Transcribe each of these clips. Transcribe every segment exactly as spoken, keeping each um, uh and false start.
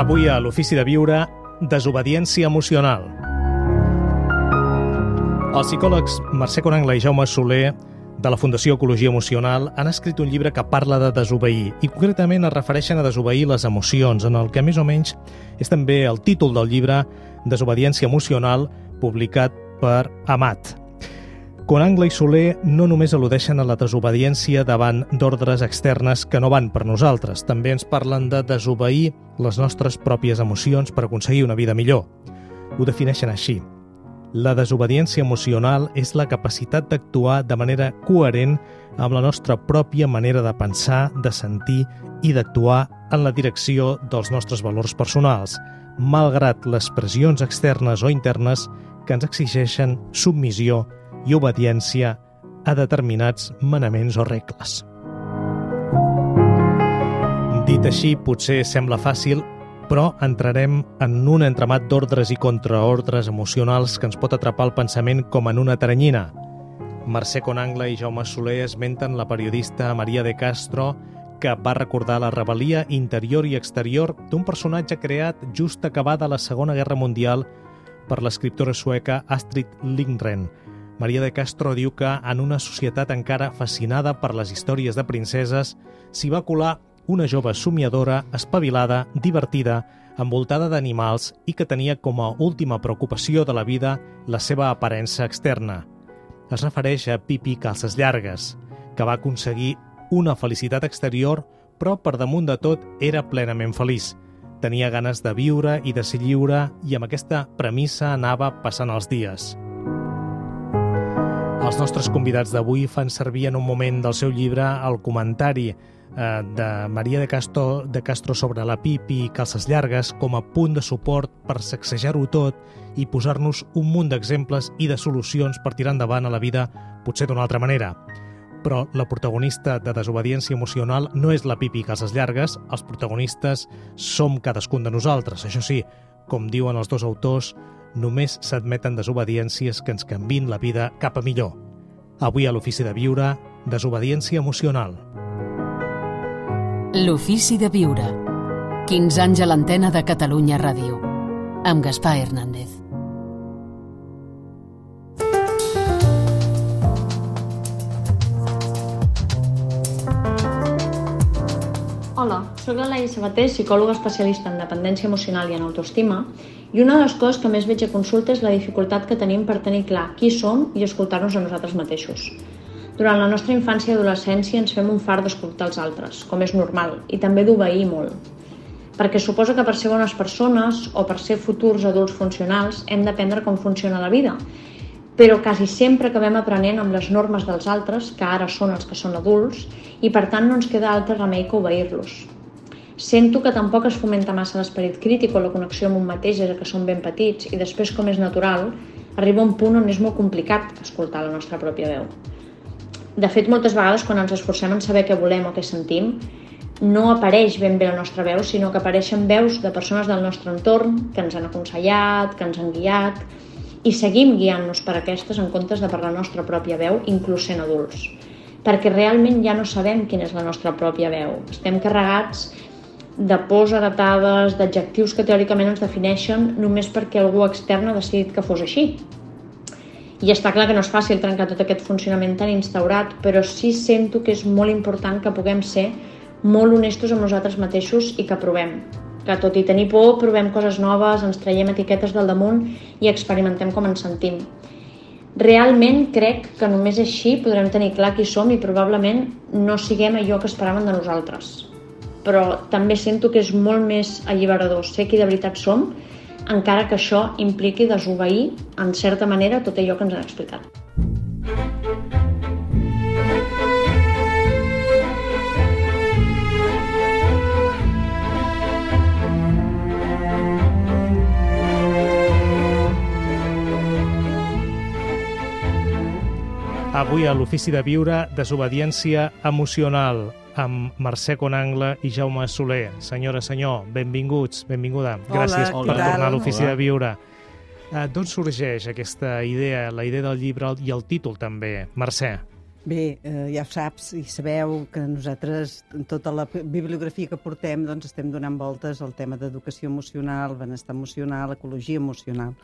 Avui a l'Ofici de Viure, desobediència emocional. Els psicòlegs Mercè Conangla i Jaume Soler, de la Fundació Ecologia Emocional, han escrit un llibre que parla de desobeir, i concretament es refereixen a desobeir les emocions, en el que més o menys és també el títol del llibre Desobediència emocional, publicat per Amat. Conangla i Soler no només al·ludeixen a la desobediència davant d'ordres externes que no van per nosaltres, també ens parlen de desobeir les nostres pròpies emocions per aconseguir una vida millor. Ho defineixen així. La desobediència emocional és la capacitat d'actuar de manera coherent amb la nostra pròpia manera de pensar, de sentir i d'actuar en la direcció dels nostres valors personals, malgrat les pressions externes o internes que ens exigeixen submissió i obediència a determinats manaments o regles. Dit així, potser sembla fàcil, però entrarem en un entramat d'ordres i contraordres emocionals que ens pot atrapar el pensament com en una teranyina. Mercè Conangla i Jaume Soler esmenten la periodista Maria de Castro, que va recordar la rebel·lia interior i exterior d'un personatge creat just acabada la Segona Guerra Mundial per l'escriptora sueca Astrid Lindgren. Maria de Castro diu que en una societat encara fascinada per les històries de princeses s'hi va colar una jove somiadora, espavilada, divertida, envoltada d'animals i que tenia com a última preocupació de la vida la seva aparença externa. Es refereix a Pippi Calces Llargues, que va aconseguir una felicitat exterior, però per damunt de tot era plenament feliç. Tenia ganes de viure i de ser lliure i amb aquesta premissa anava passant els dies. Els nostres convidats d'avui fan servir en un moment del seu llibre el comentari eh, de Maria de Castro, de Castro sobre la Pippi Calces Llargues com a punt de suport per sacsejar-ho tot i posar-nos un munt d'exemples i de solucions per tirar endavant a la vida potser d'una altra manera. Però la protagonista de desobediència emocional no és la Pippi Calces Llargues, els protagonistes som cadascun de nosaltres. Això sí, com diuen els dos autors, només s'admeten desobediències que ens canvin la vida cap a millor. Avui a l'Ofici de Viure, desobediència emocional. L'Ofici de Viure. quinze anys a l'antena de Catalunya Ràdio. Amb Gaspar Hernández. Hola, soc la Laia Sabater, psicòloga especialista en dependència emocional i en autoestima, i una de les coses que més veig a consulta és la dificultat que tenim per tenir clar qui som i escoltar-nos a nosaltres mateixos. Durant la nostra infància i adolescència ens fem un fart d'escoltar els altres, com és normal, i també d'obeir molt. Perquè suposa que per ser bones persones o per ser futurs adults funcionals hem d'aprendre com funciona la vida, però quasi sempre acabem aprenent amb les normes dels altres, que ara són els que són adults, i per tant no ens queda altre remei que obeir-los. Sento que tampoc es fomenta massa l'esperit crític o la connexió amb un mateix des que som ben petits i després, com és natural, arriba un punt on és molt complicat escoltar la nostra pròpia veu. De fet, moltes vegades quan ens esforcem en saber què volem o què sentim, no apareix ben bé la nostra veu, sinó que apareixen veus de persones del nostre entorn que ens han aconsellat, que ens han guiat, i seguim guiant-nos per aquestes en comptes de per la nostra pròpia veu, inclús sent adults. Perquè realment ja no sabem quina és la nostra pròpia veu. Estem carregats de pors heretades, d'adjectius que teòricament ens defineixen només perquè algú extern ha decidit que fos així. I està clar que no és fàcil trencar tot aquest funcionament tan instaurat, però sí sento que és molt important que puguem ser molt honestos amb nosaltres mateixos i que provem. Que tot i tenir por, provem coses noves, ens traiem etiquetes del damunt i experimentem com ens sentim. Realment crec que només així podrem tenir clar qui som i probablement no siguem allò que esperaven de nosaltres. Però també sento que és molt més alliberador ser qui de veritat som, encara que això impliqui desobeir, en certa manera, tot allò que ens han explicat. Avui a l'Ofici de Viure, desobediència emocional, amb Mercè Conangla i Jaume Soler. Senyora, senyor, benvinguts, benvinguda. Gràcies Hola, per tal? tornar a l'Ofici Hola. de Viure. D'on sorgeix aquesta idea, la idea del llibre i el títol també? Mercè. Bé, eh, ja ho saps i sabeu que nosaltres, en tota la bibliografia que portem, doncs estem donant voltes al tema d'educació emocional, benestar emocional, ecologia emocional.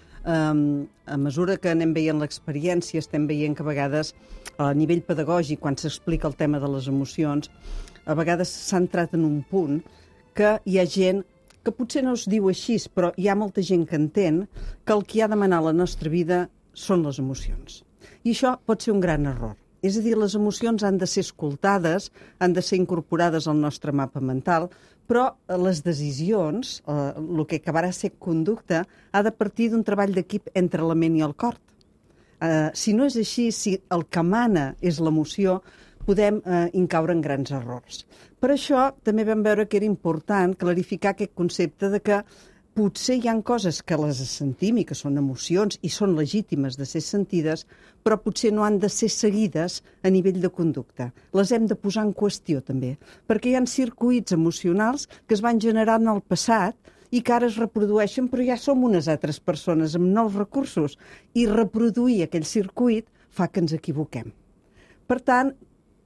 Um, a mesura que anem veient l'experiència, estem veient que a vegades a nivell pedagògic, quan s'explica el tema de les emocions, a vegades s'ha entrat en un punt que hi ha gent que potser no es diu així, però hi ha molta gent que entén que el que ha de manar a la nostra vida són les emocions. I això pot ser un gran error. És a dir, les emocions han de ser escoltades, han de ser incorporades al nostre mapa mental, però les decisions, eh, el que acabarà ser conducta, ha de partir d'un treball d'equip entre la ment i el cor. Eh, si no és així, si el que mana és l'emoció, podem eh, incaure en grans errors. Per això també vam veure que era important clarificar aquest concepte de que potser hi ha coses que les sentim i que són emocions i són legítimes de ser sentides, però potser no han de ser seguides a nivell de conducta. Les hem de posar en qüestió, també, perquè hi ha circuits emocionals que es van generar en el passat i que ara es reprodueixen, però ja som unes altres persones amb nous recursos, i reproduir aquell circuit fa que ens equivoquem. Per tant,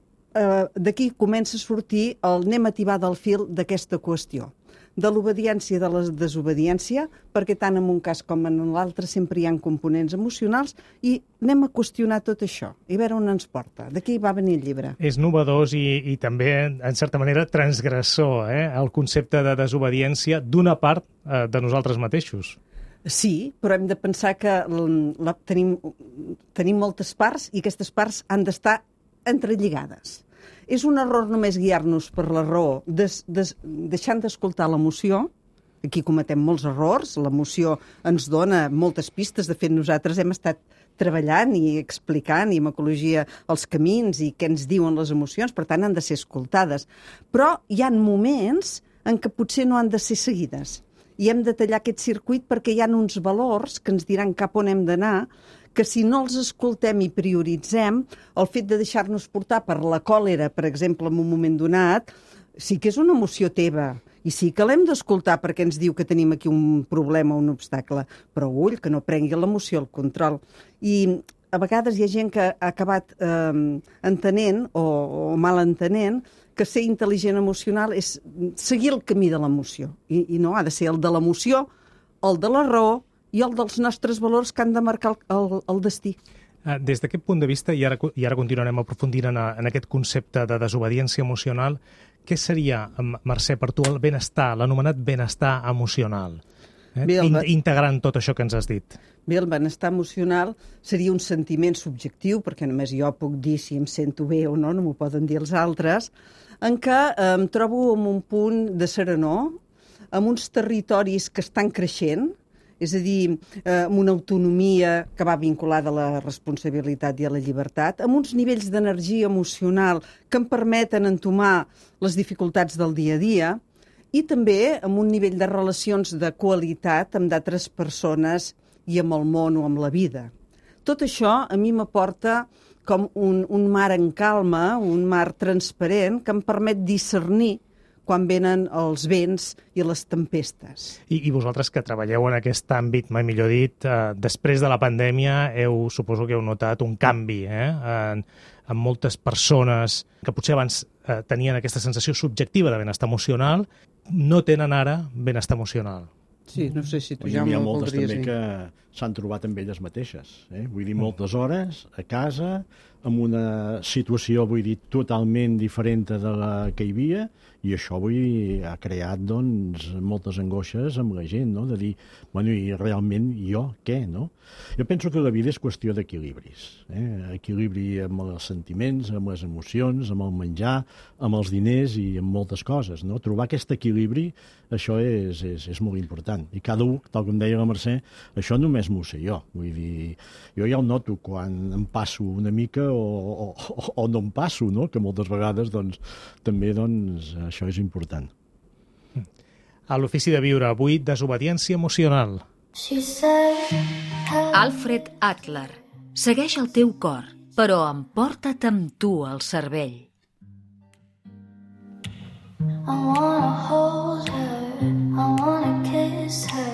eh, d'aquí comença a sortir el anem a tibar del fil d'aquesta qüestió, de l'obediència i de la desobediència, perquè tant en un cas com en l'altre sempre hi ha components emocionals, i anem a qüestionar tot això i veure on ens porta. D'aquí va venir el llibre. És novedós i, i també, en certa manera, transgressor, eh? El concepte de desobediència d'una part eh, de nosaltres mateixos. Sí, però hem de pensar que la, tenim, tenim moltes parts i aquestes parts han d'estar entrelligades. És un error només guiar-nos per la raó, des, des, deixant d'escoltar l'emoció. Aquí cometem molts errors, l'emoció ens dona moltes pistes. De fet, nosaltres hem estat treballant i explicant i en ecologia els camins i què ens diuen les emocions, per tant han de ser escoltades. Però hi ha moments en què potser no han de ser seguides. I hem de tallar aquest circuit perquè hi ha uns valors que ens diran cap on hem d'anar, que si no els escoltem i prioritzem, el fet de deixar-nos portar per la còlera, per exemple, en un moment donat, sí que és una emoció teva, i sí que l'hem d'escoltar perquè ens diu que tenim aquí un problema, un obstacle, però ull, que no prengui l'emoció el control. I a vegades hi ha gent que ha acabat eh, entenent o, o malentenent que ser intel·ligent emocional és seguir el camí de l'emoció, i, i no, ha de ser el de l'emoció, el de la raó, i el dels nostres valors que han de marcar el, el, el destí. Des d'aquest punt de vista, i ara, i ara continuarem aprofundint en, en aquest concepte de desobediència emocional, què seria, Mercè, per tu el benestar, l'anomenat benestar emocional? Eh? Bé, el... Integrant tot això que ens has dit. Bé, el benestar emocional seria un sentiment subjectiu, perquè només jo puc dir si em sento bé o no, no m'ho poden dir els altres, en què eh, em trobo en un punt de serenor, en uns territoris que estan creixent, és a dir, eh, amb una autonomia que va vinculada a la responsabilitat i a la llibertat, amb uns nivells d'energia emocional que em permeten entomar les dificultats del dia a dia, i també amb un nivell de relacions de qualitat amb d'altres persones i amb el món o amb la vida. Tot això a mi m'aporta com un, un mar en calma, un mar transparent, que em permet discernir quan venen els vents i les tempestes. I, i vosaltres que treballeu en aquest àmbit, mai millor dit, eh, després de la pandèmia, heu, suposo que heu notat un canvi eh, en, en moltes persones que potser abans eh, tenien aquesta sensació subjectiva de benestar emocional, no tenen ara benestar emocional. Sí, no sé si tu ja m'ho voldries dir. Hi ha moltes també que s'han trobat amb elles mateixes. Eh? Vull dir, moltes hores a casa, amb una situació, vull dir, totalment diferent de la que hi havia, i això, vull dir, ha creat, doncs, moltes angoixes amb la gent, no? De dir, bueno, i realment jo què, no? Jo penso que la vida és qüestió d'equilibris, eh? Equilibri amb els sentiments, amb les emocions, amb el menjar, amb els diners i amb moltes coses, no? Trobar aquest equilibri, això és, és, és molt important. I cada un, tal com deia la Mercè, això només m'ho sé jo. Vull dir, jo ja ho noto quan em passo una mica o, o, o no em passo, no? Que moltes vegades, doncs, també, doncs, això és important. A l'Ofici de Viure, avui, desobediència emocional. Alfred Adler. Segueix el teu cor, però emporta't amb tu al cervell. I wanna hold her, I wanna kiss her.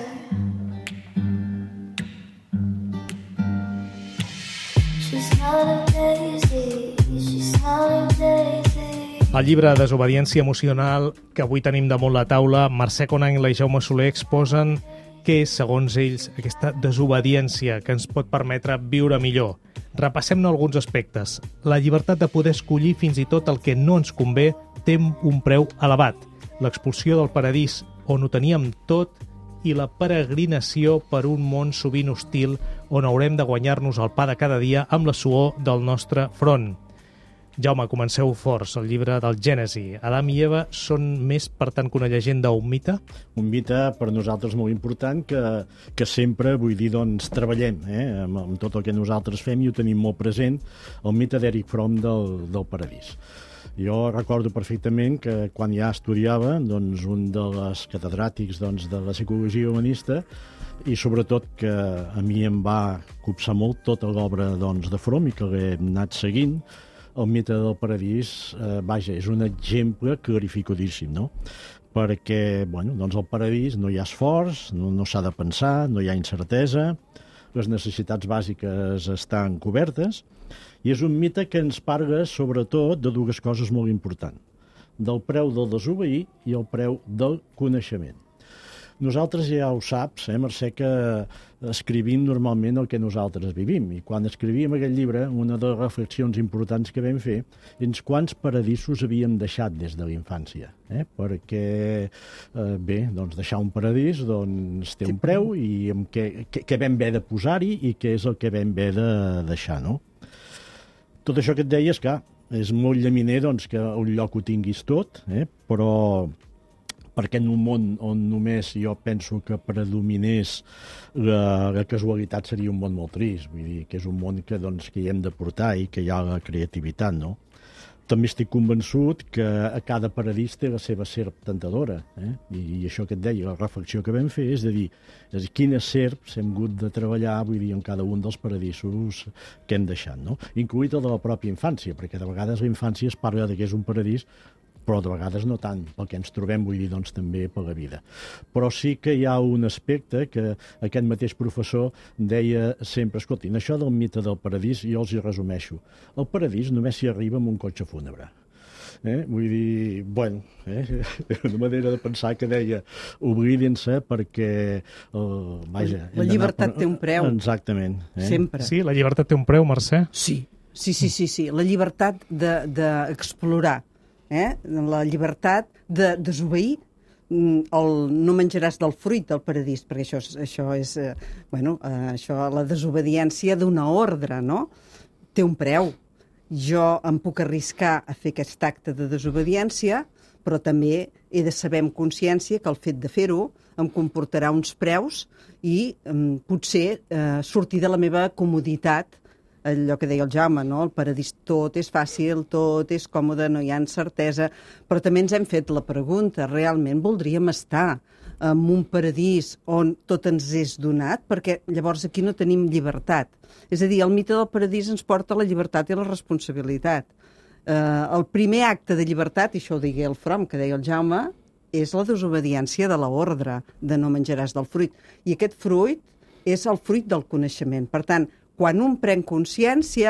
She's not a daisy, she's smiling lately. Al llibre Desobediència emocional, que avui tenim damunt la taula, Mercè Conangle i Jaume Soler exposen què és, segons ells, aquesta desobediència que ens pot permetre viure millor. Repassem-ne alguns aspectes. La llibertat de poder escollir fins i tot el que no ens convé té un preu elevat. L'expulsió del paradís, on ho teníem tot, i la peregrinació per un món sovint hostil on haurem de guanyar-nos el pa de cada dia amb la suor del nostre front. Jaume, comenceu forts, el llibre del Gènesi. Adam i Eva són més, per tant, que una llegenda o un mite? Un mite per nosaltres molt important que, que sempre, vull dir, doncs, treballem eh, amb, amb tot el que nosaltres fem i ho tenim molt present, el mite d'Eric Fromm del, del paradís. Jo recordo perfectament que quan ja estudiava, doncs, un dels catedràtics doncs, de la psicologia humanista, i sobretot que a mi em va copsar molt tota l'obra doncs, de Fromm i que l'he anat seguint, el mite del paradís, eh, vaja, és un exemple clarificadíssim, no? Perquè, bueno, doncs al paradís no hi ha esforç, no, no s'ha de pensar, no hi ha incertesa, les necessitats bàsiques estan cobertes, i és un mite que ens parla sobretot de dues coses molt importants, del preu del desobeir i el preu del coneixement. Nosaltres ja ho saps, eh, Mercè, que escrivim normalment el que nosaltres vivim. I quan escrivíem aquest llibre, una de les reflexions importants que vam fer és quants paradisos havíem deixat des de la infància. Eh? Perquè, eh, bé, doncs deixar un paradís doncs, té un preu i amb què, què, què vam haver de posar-hi i què és el que vam haver de deixar, no? Tot això que et deia, és clar, és molt llaminer doncs, que un lloc ho tinguis tot, eh? Però perquè en un món on només jo penso que predominés la, la casualitat seria un món molt trist, vull dir que és un món que, doncs, que hi hem de portar i que hi ha la creativitat, no? També estic convençut que a cada paradís té la seva serp tentadora, eh? I, i això que et deia, la reflexió que vam fer és de dir, és dir quines serps hem hagut de treballar, vull dir, en cada un dels paradisos que hem deixat, no? Incluït el de la pròpia infància, perquè de vegades la infància es parla de que és un paradís, però de vegades no tant, pel que ens trobem, vull dir, doncs també per la vida. Però sí que hi ha un aspecte que aquest mateix professor deia sempre, escoltin, això del mite del paradís jo els hi resumeixo. El paradís només s'hi arriba amb un cotxe fúnebre. Eh? Vull dir, bueno, eh? una manera de pensar que deia oblidin-se perquè uh, vaja... La llibertat té un preu. Exactament. Eh? Sempre. Sí, la llibertat té un preu, Mercè? Sí, sí, sí, sí, sí. La llibertat d'explorar. De, de Eh? La llibertat de desobeir el no menjaràs del fruit del paradís, perquè això, això és eh, bueno, eh, això, la desobediència d'una ordre, no? Té un preu. Jo em puc arriscar a fer aquest acte de desobediència, però també he de saber amb consciència que el fet de fer-ho em comportarà uns preus i eh, potser eh, sortir de la meva comoditat, allò que deia el Jaume, no? El paradís tot és fàcil, tot és còmode, no hi ha incertesa, però també ens hem fet la pregunta, realment voldríem estar en un paradís on tot ens és donat? Perquè llavors aquí no tenim llibertat. És a dir, el mite del paradís ens porta a la llibertat i a la responsabilitat. Eh, el primer acte de llibertat, i això ho digué el Fromm, que deia el Jaume, és la desobediència de l'ordre, de no menjaràs del fruit. I aquest fruit és el fruit del coneixement. Per tant, quan un pren consciència,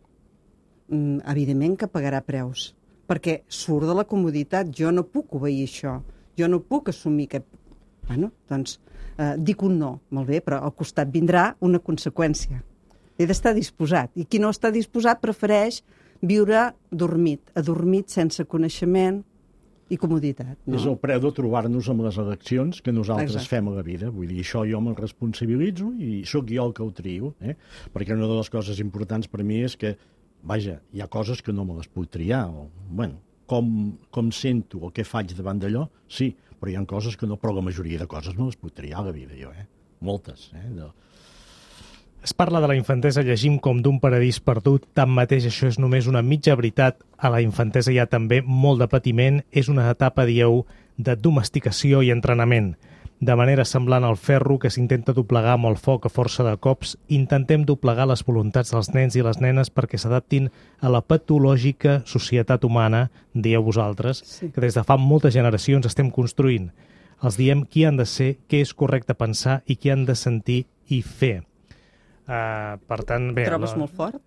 evidentment que pagarà preus, perquè surt de la comoditat. Jo no puc obeir això, jo no puc assumir que... Bueno, doncs, eh, dic un no, molt bé, però al costat vindrà una conseqüència. He d'estar disposat, i qui no està disposat prefereix viure dormit, adormit, sense coneixement i comoditat. No? És el preu de trobar-nos amb les eleccions que nosaltres Exacte. fem a la vida. Vull dir, això jo me'n responsabilitzo i sóc jo el que ho trio. Eh? Perquè una de les coses importants per mi és que, vaja, hi ha coses que no me les puc triar. O, bueno, com, com sento o què faig davant d'allò, sí, però hi ha coses que no, però la majoria de coses me les puc triar a la vida, jo, eh? Moltes, eh? De... Es parla de la infantesa, llegim com d'un paradís perdut, tanmateix això és només una mitja veritat. A la infantesa hi ha també molt de patiment, és una etapa, dieu, de domesticació i entrenament. De manera semblant al ferro que s'intenta doblegar amb el foc a força de cops, intentem doblegar les voluntats dels nens i les nenes perquè s'adaptin a la patològica societat humana, dieu vosaltres, Sí. que des de fa moltes generacions estem construint. Els diem qui han de ser, què és correcte pensar i qui han de sentir i fer. Uh, per tant, bé... Trobes la... molt fort?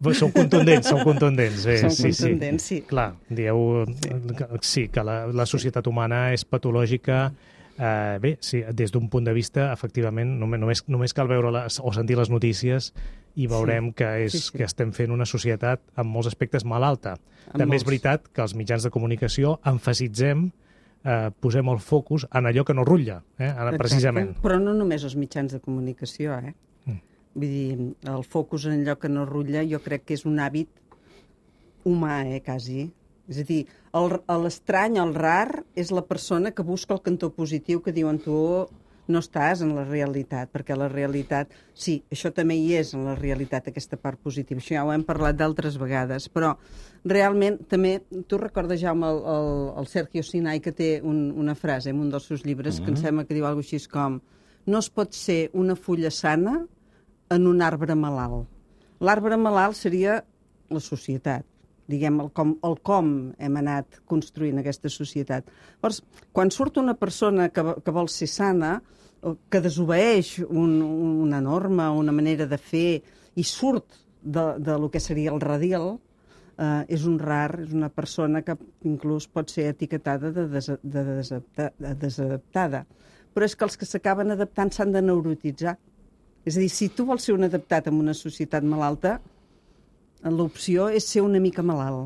Sou contundents, sou contundents. Eh, Som sí, contundents, sí. Clar, dieu que, sí, que la, la societat humana és patològica. Eh, bé, sí, des d'un punt de vista, efectivament, només, només, només cal veure les, o sentir les notícies i veurem sí, que, és, sí, sí. que estem fent una societat amb molts aspectes malalta. Amb També molts. És veritat que els mitjans de comunicació emfasitzem, eh, posem el focus en allò que no rutlla, eh, Exacte. Precisament. Però no només els mitjans de comunicació, eh? Mm. Vull dir, el focus en allò que no rutlla jo crec que és un hàbit humà, eh, quasi. És a dir, l'estrany, el rar, és la persona que busca el cantó positiu, que diuen tu no estàs en la realitat, perquè la realitat, sí, això també hi és en la realitat, aquesta part positiva, això ja ho hem parlat d'altres vegades, però realment també, tu recordes, Jaume, el, el, el Sergio Sinai, que té un, una frase en un dels seus llibres, mm-hmm. que em sembla que diu alguna cosa així com no es pot ser una fulla sana en un arbre malalt. L'arbre malalt seria la societat, diguem, el com, el com hem anat construint aquesta societat. Llavors, quan surt una persona que, que vol ser sana, que desobeeix un, una norma, una manera de fer, i surt de, de lo que seria el radial, eh, és un rar, és una persona que inclús pot ser etiquetada de, des, de, desapta, de desadaptada. Però és que els que s'acaben adaptant s'han de neurotitzar. És a dir, si tu vols ser un adaptat en una societat malalta, l'opció és ser una mica malalt.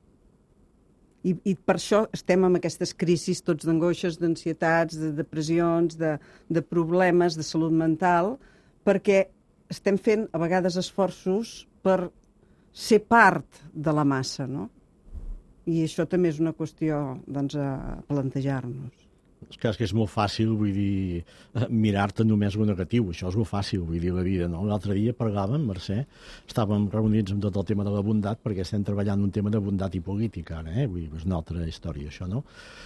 I, I per això estem amb aquestes crisis tots d'angoixes, d'ansietats, de depressions, de, de problemes de salut mental, perquè estem fent a vegades esforços per ser part de la massa, no? I això també és una qüestió, doncs, a plantejar-nos. És que, és que és molt fàcil, vull dir, mirar-te només el negatiu, això és molt fàcil, vull dir, la vida, no? L'altre dia parlàvem, Mercè, estàvem reunits amb tot el tema de la bondat, perquè estem treballant un tema de bondat i política, ara, eh? Vull dir, és una altra història, això, no?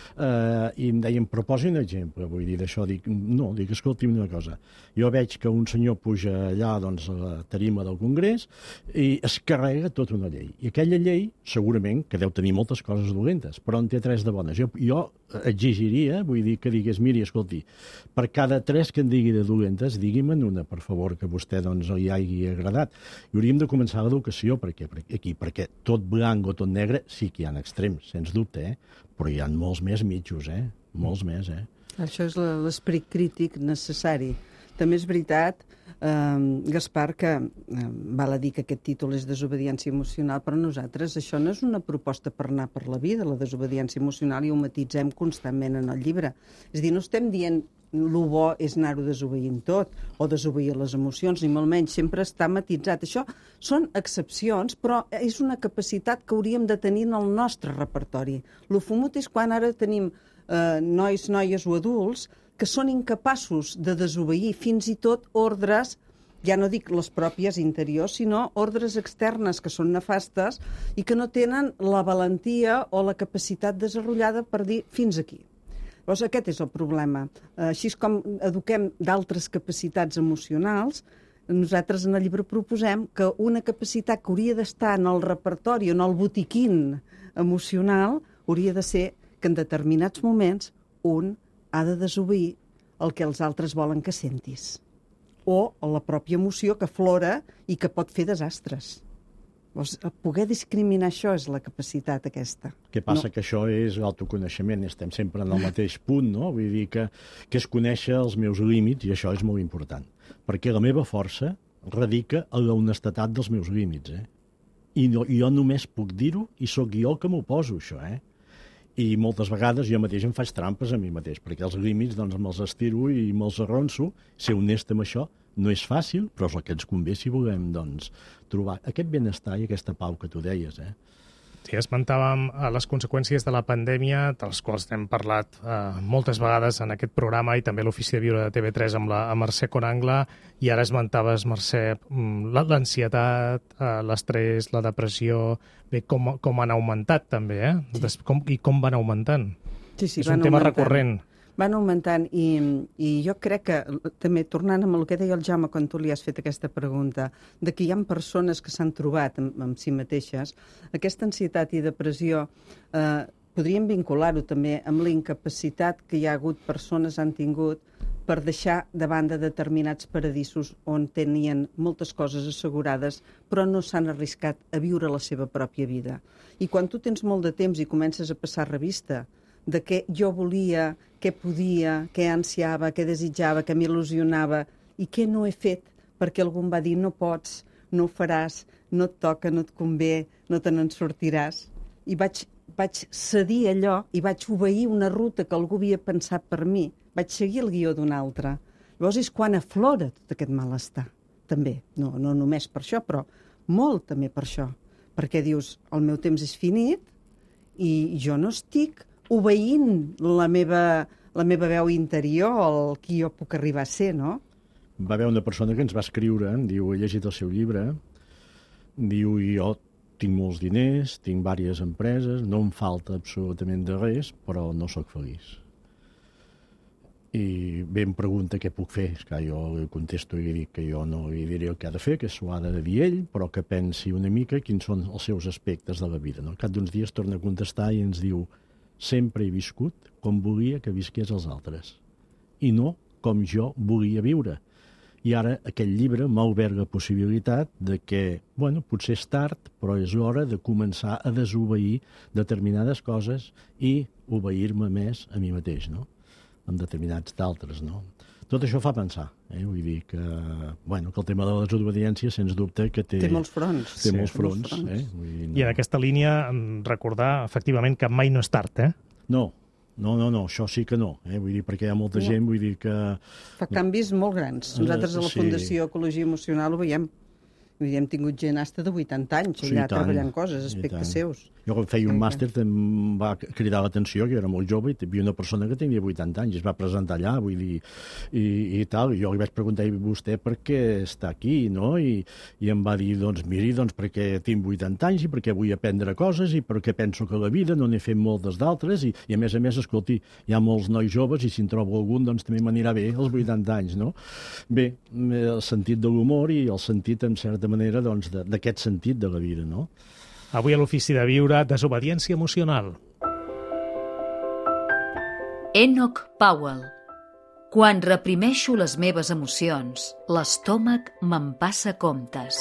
Eh, I em deien, proposi un exemple, vull dir, d'això, dic, no, dic, escolti'm una cosa, jo veig que un senyor puja allà, doncs, a la tarima del Congrés i es carrega tota una llei, i aquella llei, segurament, que deu tenir moltes coses dolentes, però en té tres de bones. Jo, jo exigiria, vull dir, que digués, miri, escolti, per cada tres que en digui de dolentes, digui'm una, per favor, que vostè doncs li hagi agradat. I hauríem de començar l'educació perquè, aquí, perquè tot blanc o tot negre sí que hi ha extrems, sens dubte, eh? Però hi ha molts més mitjos, eh? Molts més, eh? Això és l'esperit crític necessari. També és veritat, eh, Gaspar, que eh, val a dir que aquest títol és desobediència emocional, però nosaltres això no és una proposta per anar per la vida, la desobediència emocional, i ho matitzem constantment en el llibre. És a dir, no estem dient el bo és anar-ho desobeint tot, o desobeir les emocions, ni molt menys, sempre està matitzat. Això són excepcions, però és una capacitat que hauríem de tenir en el nostre repertori. Lo fumut és quan ara tenim eh, nois, noies o adults que són incapaços de desobeir fins i tot ordres, ja no dic les pròpies interiors, sinó ordres externes que són nefastes i que no tenen la valentia o la capacitat desenvolupada per dir fins aquí. Llavors, aquest és el problema. Així com eduquem d'altres capacitats emocionals, nosaltres en el llibre proposem que una capacitat que hauria d'estar en el repertori, en el botiquín emocional, hauria de ser que en determinats moments un ha de desobeir el que els altres volen que sentis. O la pròpia emoció que aflora i que pot fer desastres. Llavors, poder discriminar això és la capacitat aquesta. Què passa? No. Que això és l'autoconeixement, estem sempre en el mateix punt, no? Vull dir que, que és conèixer els meus límits, i això és molt important. Perquè la meva força radica en l'honestedat dels meus límits, eh? I no, jo només puc dir-ho i sóc jo el que m'ho poso, això, eh? I moltes vegades jo mateix em faig trampes a mi mateix, perquè els límits doncs, me'ls estiro i me'ls arronso. Ser honest amb això no és fàcil, però és el que ens convé si volem doncs, trobar aquest benestar i aquesta pau que tu deies, eh? Sí, esmentàvem les conseqüències de la pandèmia, dels quals hem parlat eh, moltes vegades en aquest programa i també a l'Ofici de Viure de T V tres amb la amb Mercè Conangla, i ara esmentaves, Mercè, l'ansietat, eh, l'estrès, la depressió, bé, com, com han augmentat també, eh? Des, com, i com van augmentant. Sí, sí, és un tema recurrent. Van augmentant i, i jo crec que, també tornant amb el que deia el Jaume quan tu li has fet aquesta pregunta, de que hi ha persones que s'han trobat amb, amb si mateixes, aquesta ansietat i depressió eh, podríem vincular-ho també amb la incapacitat que hi ha hagut persones han tingut per deixar de banda determinats paradisos on tenien moltes coses assegurades, però no s'han arriscat a viure la seva pròpia vida. I quan tu tens molt de temps i comences a passar revista de què jo volia, què podia, què ansiava, què desitjava, què m'il·lusionava i què no he fet perquè algú em va dir no pots, no ho faràs, no et toca, no et convé, no te n'en sortiràs. I vaig, vaig cedir allò i vaig obeir una ruta que algú havia pensat per mi. Vaig seguir el guió d'un altre. Llavors és quan aflora tot aquest malestar. També, no, no només per això, però molt també per això. Perquè dius, el meu temps és finit i jo no estic obeint la meva, la meva veu interior, el qui jo puc arribar a ser, no? Va haver una persona que ens va escriure, diu, he llegit el seu llibre, diu, jo tinc molts diners, tinc diverses empreses, no em falta absolutament de res, però no sóc feliç. I bé, em pregunta què puc fer. Esclar, jo li contesto i li dic que jo no li diré el que ha de fer, que s'ho ha de dir ell, però que pensi una mica quins són els seus aspectes de la vida. No? Al cap d'uns dies torna a contestar i ens diu sempre he viscut com volia que visqués els altres i no com jo volia viure. I ara aquest llibre m'ha obert la possibilitat de que, bueno, potser és tard, però és hora de començar a desobeir determinades coses i obeir-me més a mi mateix, no? Amb determinats d'altres, no? Tot això fa pensar, eh? Vull dir que, bueno, que el tema de la desobediència, sens dubte, que té... Té molts fronts. Té sí, molts fronts, molts fronts. eh? Vull dir, no... I en aquesta línia, recordar, efectivament, que mai no és tard, eh? No, no, no, no, això sí que no, eh? Vull dir, perquè hi ha molta No. gent, vull dir que... Fa canvis molt grans. Nosaltres a la Sí. Fundació Ecologia Emocional ho veiem. Vull dir, hem tingut gent hasta de vuitanta anys Sí, allà i tant, treballant coses, i aspectes tant. seus. Jo quan feia un Sí, màster em va cridar l'atenció, que jo era molt jove, i hi havia una persona que tenia vuitanta anys, i es va presentar allà, vull dir, i, i tal, i jo li vaig preguntar a vostè per què està aquí, no? I, i em va dir, doncs, miri, doncs, perquè tinc vuitanta anys i perquè vull aprendre coses i perquè penso que la vida no n'he fet moltes d'altres i, i a més a més, escolti, hi ha molts nois joves i si en trobo algun, doncs també m'anirà bé als vuitanta anys, no? Bé, el sentit de l'humor i el sentit, en certa manera, doncs, de, d'aquest sentit de la vida, no? Avui a l'Ofici de Viure, desobediència emocional. Enoch Powell. Quan reprimeixo les meves emocions, l'estómac me'n passa comptes.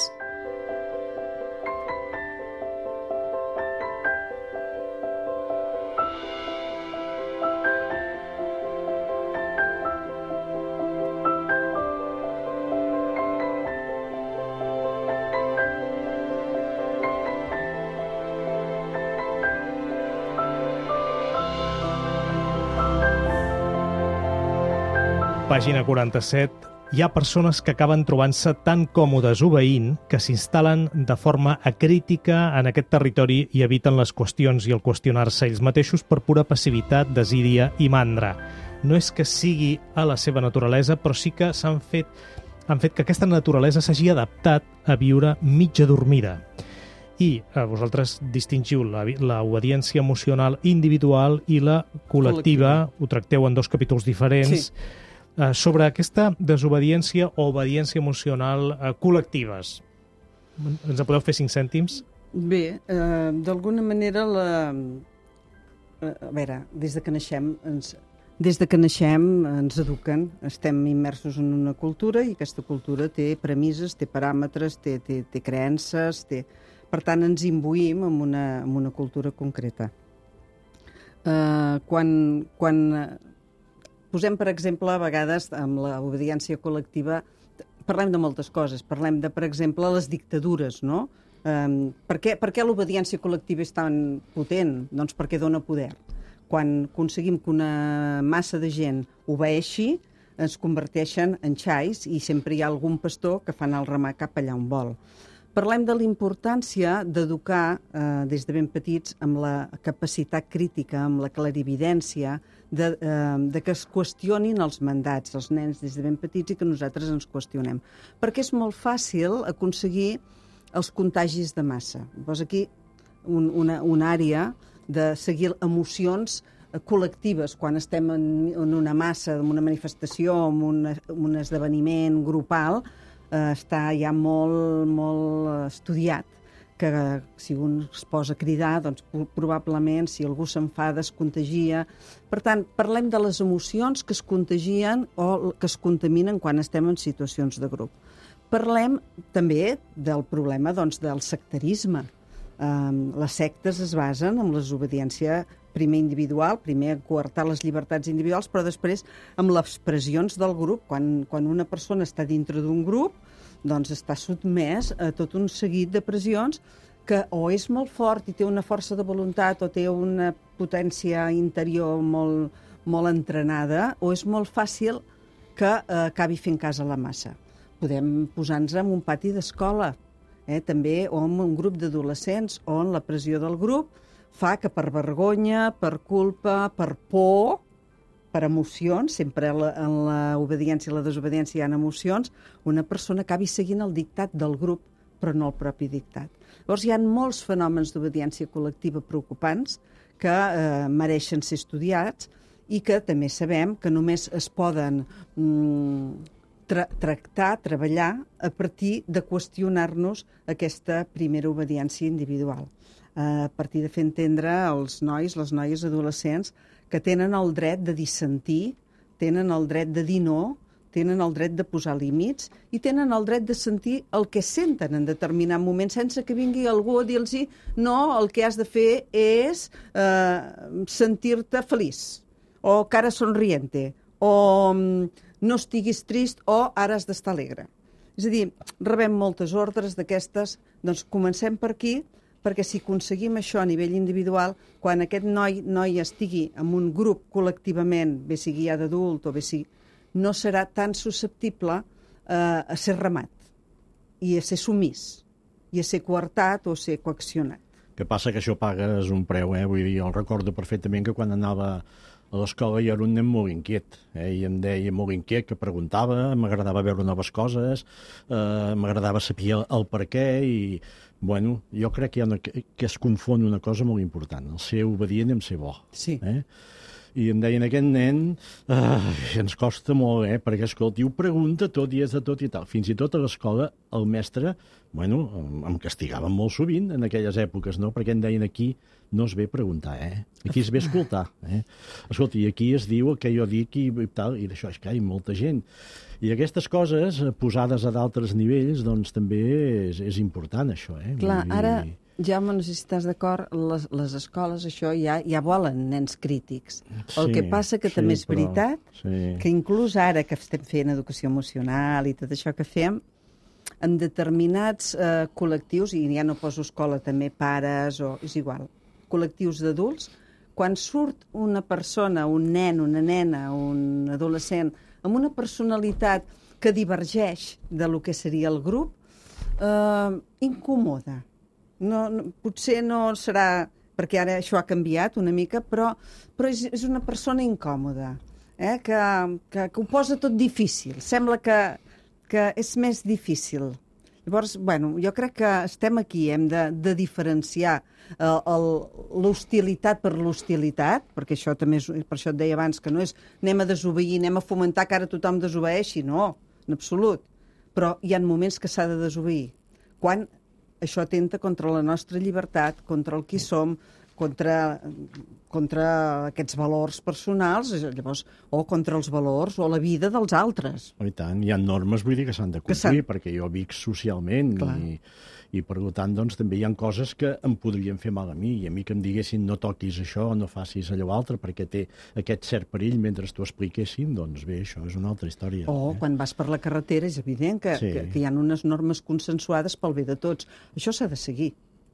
Pàgina quaranta-set. Hi ha persones que acaben trobant-se tan còmodes obeint que s'instal·len de forma acrítica en aquest territori i eviten les qüestions i el qüestionar-se ells mateixos per pura passivitat, desídia i mandra. No és que sigui a la seva naturalesa, però sí que s'han fet, han fet que aquesta naturalesa s'hagi adaptat a viure mitja dormida. I eh, vosaltres distingiu la- l'obediència emocional individual i la col·lectiva. Ho tracteu en dos capítols diferents. Sí. Eh, sobre aquesta desobediència o obediència emocional eh, col·lectives. Ens en podeu fer cinc cèntims? Bé, eh, d'alguna manera, la... eh, a veure, des de que naixem, ens... des de que naixem ens eduquen, estem immersos en una cultura i aquesta cultura té premisses, té paràmetres, té, té, té creences, té... per tant ens imbuïm en una, en una cultura concreta. Eh, quan... quan Posem, per exemple, a vegades, amb l'obediència col·lectiva, parlem de moltes coses. Parlem de, per exemple, les dictadures, no? Um, per què, per què l'obediència col·lectiva és tan potent? Doncs perquè dona poder. Quan aconseguim que una massa de gent obeeixi, es converteixen en xais i sempre hi ha algun pastor que fa anar el remar cap allà on vol. Parlem de la importància d'educar eh, des de ben petits amb la capacitat crítica, amb la clarividència, de, eh, de que es qüestionin els mandats, els nens des de ben petits i que nosaltres ens qüestionem. Perquè és molt fàcil aconseguir els contagis de massa. Llavors aquí un, una, una àrea de seguir emocions col·lectives quan estem en, en una massa, en una manifestació, en, una, en un esdeveniment grupal, eh, està ja molt, molt estudiat que si un es posa a cridar, doncs probablement si algú s'enfada es contagia. Per tant, parlem de les emocions que es contagien o que es contaminen quan estem en situacions de grup. Parlem també del problema doncs, del sectarisme. Um, les sectes es basen en la desobediència primer individual, primer a coartar les llibertats individuals, però després amb les pressions del grup. Quan, quan una persona està dintre d'un grup, doncs està sotmès a tot un seguit de pressions que o és molt fort i té una força de voluntat o té una potència interior molt, molt entrenada, o és molt fàcil que eh, acabi fent cas a la massa. Podem posar-nos en un pati d'escola, eh, també, o en un grup d'adolescents, on la pressió del grup fa que per vergonya, per culpa, per por, per emocions, sempre en l'obediència i la desobediència hi ha emocions, una persona acabi seguint el dictat del grup, però no el propi dictat. Llavors hi ha molts fenòmens d'obediència col·lectiva preocupants que eh, mereixen ser estudiats i que també sabem que només es poden mm, tra tractar, treballar a partir de qüestionar-nos aquesta primera obediència individual. A partir de fer entendre als nois, les noies adolescents, que tenen el dret de dissentir, tenen el dret de dir no, tenen el dret de posar límits i tenen el dret de sentir el que senten en determinat moment sense que vingui algú a dir-los no, el que has de fer és eh, sentir-te feliç o cara sonriente o no estiguis trist o ara has d'estar alegre. És a dir, rebem moltes ordres d'aquestes, doncs comencem per aquí, perquè si aconseguim això a nivell individual, quan aquest noi, noia estigui en un grup col·lectivament, bé sigui ja d'adult o bé sigui, no serà tan susceptible eh, a ser remat i a ser sumís i a ser coartat o a ser coaccionat. Que passa que això pagues un preu, eh? Vull dir, jo recordo perfectament que quan anava a l'escola jo era un nen molt inquiet, eh? I em deia molt inquiet, que preguntava, m'agradava veure noves coses, eh, m'agradava saber el, el per què i, bueno, jo crec que, hi ha una, que es confon una cosa molt important, el ser obedient i el ser bo. Sí. Eh? I em deien, aquest nen uh, ens costa molt, eh? Perquè, escolta, ho pregunta tot i és de tot i tal. Fins i tot a l'escola el mestre, bueno, em castigava molt sovint en aquelles èpoques, no? Perquè em deien, aquí no es ve preguntar, eh? Aquí es ve escoltar, eh? Escolta, i aquí es diu el que jo dic i, i tal, i d'això és que hi ha molta gent. I aquestes coses, posades a d'altres nivells, doncs també és, és important, això, eh? Clar, I... ara... Jaume, no sé si estàs d'acord, les, les escoles això ja, ja volen nens crítics. El sí, que passa que sí, també és però, veritat sí. que inclús ara que estem fent educació emocional i tot això que fem, en determinats eh, col·lectius, i ja no poso escola també pares, o és igual, col·lectius d'adults, quan surt una persona, un nen, una nena, un adolescent, amb una personalitat que divergeix de lo que seria el grup, eh, incomoda. No, no, potser no serà, perquè ara això ha canviat una mica, però, però és, és una persona incòmoda, eh? que, que, que ho posa tot difícil. Sembla que, que és més difícil. Llavors, bueno, jo crec que estem aquí, hem de, de diferenciar l'hostilitat per l'hostilitat, perquè això també és, per això et deia abans, que no és anem a desobeir, anem a fomentar que ara tothom desobeeixi, no, en absolut. Però hi ha moments que s'ha de desobeir. Quan això atenta contra la nostra llibertat, contra el qui som, contra, contra aquests valors personals, llavors, o contra els valors o la vida dels altres. I tant, hi ha normes, vull dir, que s'han de complir, perquè jo vic socialment i, i per tant, doncs, també hi ha coses que em podrien fer mal a mi, i a mi que em diguessin no toquis això, no facis allò altre, perquè té aquest cert perill mentre t'ho expliquessin, doncs bé, això és una altra història. O eh? Quan vas per la carretera és evident que, sí. que, que hi ha unes normes consensuades pel bé de tots. Això s'ha de seguir.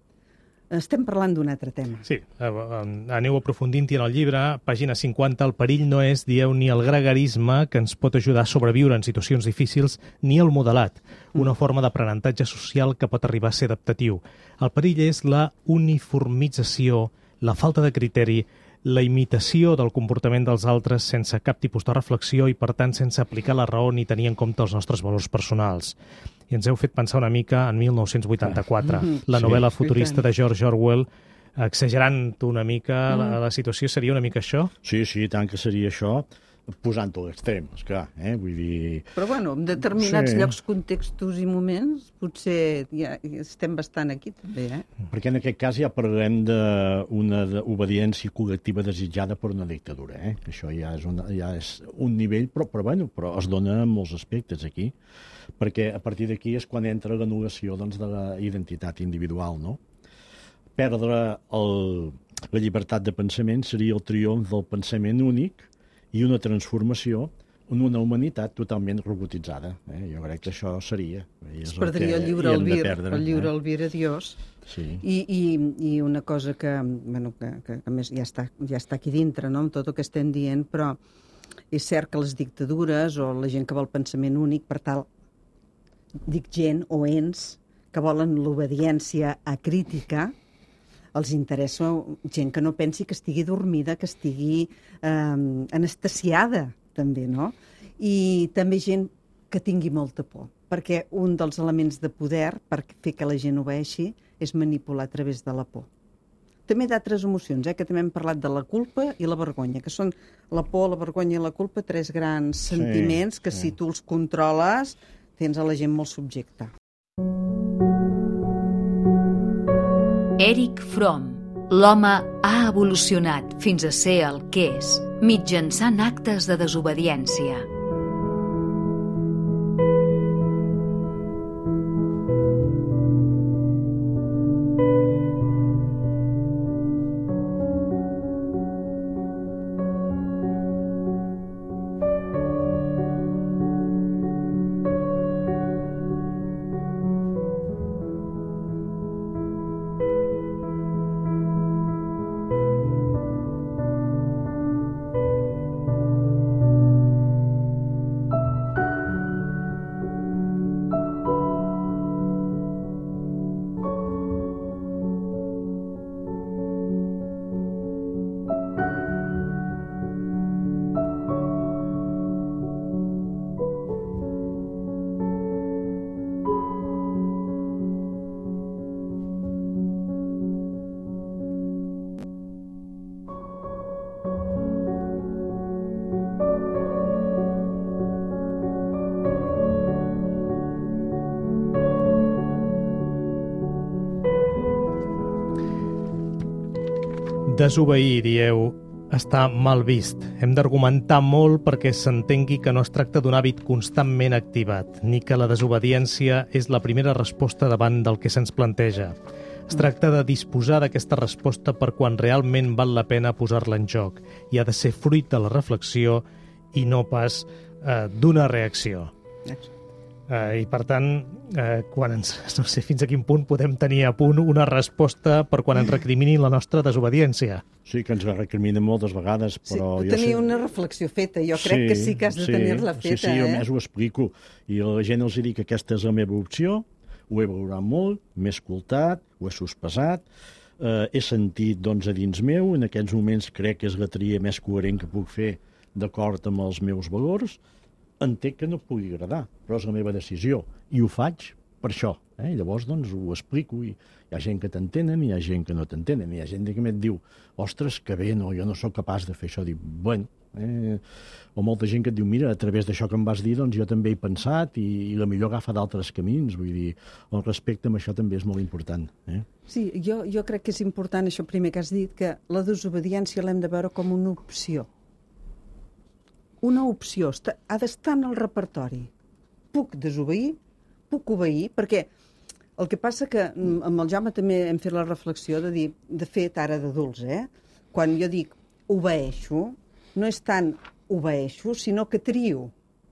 Estem parlant d'un altre tema. Sí, aneu aprofundint-hi en el llibre, pàgina cinquanta, el perill no és, dieu, ni el gregarisme, que ens pot ajudar a sobreviure en situacions difícils, ni el modelat, una forma d'aprenentatge social que pot arribar a ser adaptatiu. El perill és la uniformització, la falta de criteri, la imitació del comportament dels altres sense cap tipus de reflexió i, per tant, sense aplicar la raó ni tenir en compte els nostres valors personals. I ens heu fet pensar una mica en mil nou-cents vuitanta-quatre, la novel·la sí, futurista de George Orwell, exagerant una mica mm. la, la situació, seria una mica això? Sí, sí, tant que seria això. posant-ho a l'extrem, esclar, eh? Vull dir... Però, bueno, en determinats Sí. llocs, contextos i moments, potser ja estem bastant aquí, també, eh? Perquè en aquest cas ja parlem d'una de- obediència col·lectiva desitjada per una dictadura, eh? Això ja és, una, ja és un nivell, però, però, bueno, però es dona en molts aspectes aquí, perquè a partir d'aquí és quan entra l'anul·lació, doncs, de la identitat individual, no? Perdre el, la llibertat de pensament seria el triomf del pensament únic i una transformació en una humanitat totalment robotitzada. Eh? Jo crec que això seria. És Es el perdria el que lliure hi hem de albir, perdre, el lliure eh? albir a Dios. Sí. I, i, I una cosa que, bueno, que, que, que a més ja està, ja està aquí dintre, no?, amb tot el que estem dient, però és cert que les dictadures o la gent que vol pensament únic, per tal, dic gent o ens que volen l'obediència acrítica, els interessa gent que no pensi, que estigui dormida, que estigui eh, anestesiada, també, no? I també gent que tingui molta por, perquè un dels elements de poder per fer que la gent obeeixi és manipular a través de la por. També d'altres emocions, eh, que també hem parlat de la culpa i la vergonya, que són la por, la vergonya i la culpa, tres grans Sí, sentiments que sí. si tu els controles tens a la gent molt subjecta. Eric Fromm. L'home ha evolucionat fins a ser el que és, mitjançant actes de desobediència. Desobeir, dieu, està mal vist. Hem d'argumentar molt perquè s'entengui que no es tracta d'un hàbit constantment activat, ni que la desobediència és la primera resposta davant del que se'ns planteja. Es tracta de disposar d'aquesta resposta per quan realment val la pena posar-la en joc i ha de ser fruit de la reflexió i no pas eh, d'una reacció. Eh, I, per tant, eh, quan ens, no sé fins a quin punt podem tenir a punt una resposta per quan ens recriminin la nostra desobediència. Sí, que ens la recriminen moltes vegades, Sí, però... tu jo tenia sé- una reflexió feta, jo crec que sí que has de sí, tenir-la feta, Sí, sí, jo eh? més ho explico. I a la gent els dic que aquesta és la meva opció, ho he valorat molt, m'he escoltat, ho he sospesat, eh, he sentit doncs, a dins meu, en aquests moments crec que és la tria més coherent que puc fer d'acord amb els meus valors. Entenc que no pugui agradar, però és la meva decisió, i ho faig per això. Eh? Llavors, doncs, ho explico, i hi ha gent que t'entenen, hi ha gent que no t'entenen, hi ha gent que et diu, ostres, que bé, no, jo no sóc capaç de fer això. Dic, bueno, eh? o molta gent que et diu, mira, a través d'això que em vas dir, doncs jo també he pensat, i, i la millor agafa d'altres camins, vull dir, el respecte amb això també és molt important. Eh? Sí, jo, jo crec que és important, això primer que has dit, que la desobediència l'hem de veure com una opció. Una opció, està, ha d'estar en el repertori. Puc desobeir, puc obeir, perquè el que passa que mm, amb el Jaume també hem fet la reflexió de dir, de fet, ara d'adults, eh? Quan jo dic obeeixo, no és tant obeeixo, sinó que trio.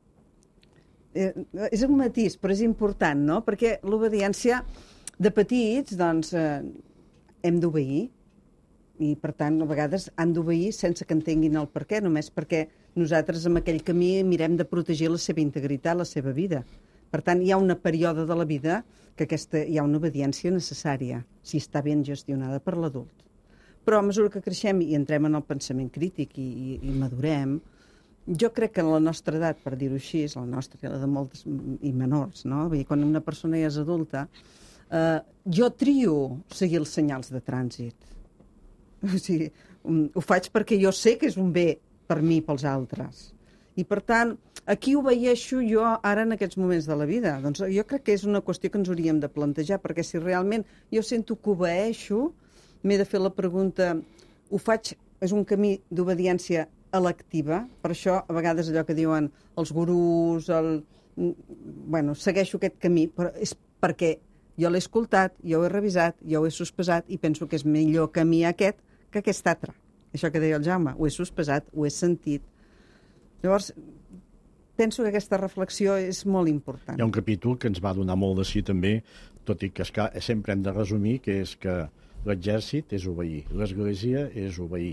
Eh, és un matís, però és important, no? Perquè l'obediència de petits, doncs, eh, hem d'obeir, i per tant, a vegades han d'obeir sense que entenguin el per què, només perquè nosaltres amb aquell camí mirem de protegir la seva integritat, la seva vida. Per tant, hi ha una període de la vida que aquesta, hi ha una obediència necessària, si està ben gestionada per l'adult. Però a mesura que creixem i entrem en el pensament crític i, i, i madurem, jo crec que en la nostra edat, per dir-ho així, és la nostra i la de moltes i menors, no? Vull dir, quan una persona ja és adulta, eh, jo trio seguir els senyals de trànsit. O sigui, ho faig perquè jo sé que és un bé per mi i pels altres. I, per tant, aquí ho veieixo jo ara en aquests moments de la vida. Doncs jo crec que és una qüestió que ens hauríem de plantejar, perquè si realment jo sento que obeeixo, m'he de fer la pregunta, ho faig, és un camí d'obediència electiva, per això a vegades allò que diuen els gurús, el... bueno, segueixo aquest camí, però és perquè jo l'he escoltat, jo ho he revisat, jo ho he sospesat i penso que és millor camí aquest que aquest altre. Això que deia el Jaume, ho he sospesat, ho he sentit. Llavors, penso que aquesta reflexió és molt important. Hi ha un capítol que ens va donar molt de sí també, tot i que sempre hem de resumir, que és que l'exèrcit és obeir, l'església és obeir.